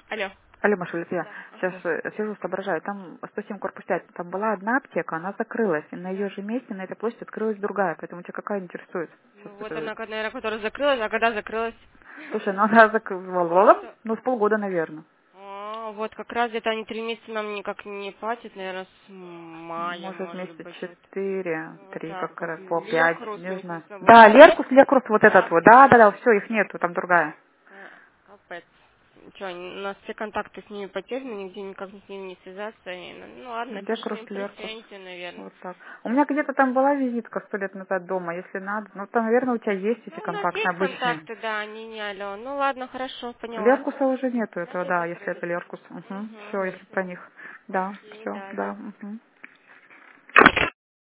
Алло. Алло, Маша, я Да, сейчас ага. сижу, соображаю. Там 107 корпус 5, там была одна аптека, она закрылась, и на ее Да. же месте, на этой площади открылась другая, поэтому тебя какая интересует? Сейчас Ну вот это... она, наверное, которая закрылась, а когда закрылась? Слушай, ну она закрылась, Что? ну с полгода, наверное. Вот как раз где-то они 3 месяца нам никак не платят, наверное, с мая, Может, может месяца быть, вот. 4, Вот 3, так как вот. раз, по 5, Лехрус, не знаю. если вот. Да, Леркус, вот этот Да, вот, да, все, их нету, там другая. капец. Что, у нас все контакты с ними потеряны, нигде никак с ними не связаться. Ну ладно, пишем Леркус, им Леркус. претензию, наверное. Вот так. У меня где-то там была визитка 100 лет назад дома, если надо. Ну, там, наверное, у тебя есть Ну, эти у нас контакты есть обычные. контакты, да, они не алло. Ну ладно, хорошо, поняла. Леркуса уже нету этого, Они да, если закрылись. это Леркус. Угу. Угу, Все, если про ясно. них. Да, Окей, все, да, да. да. Угу.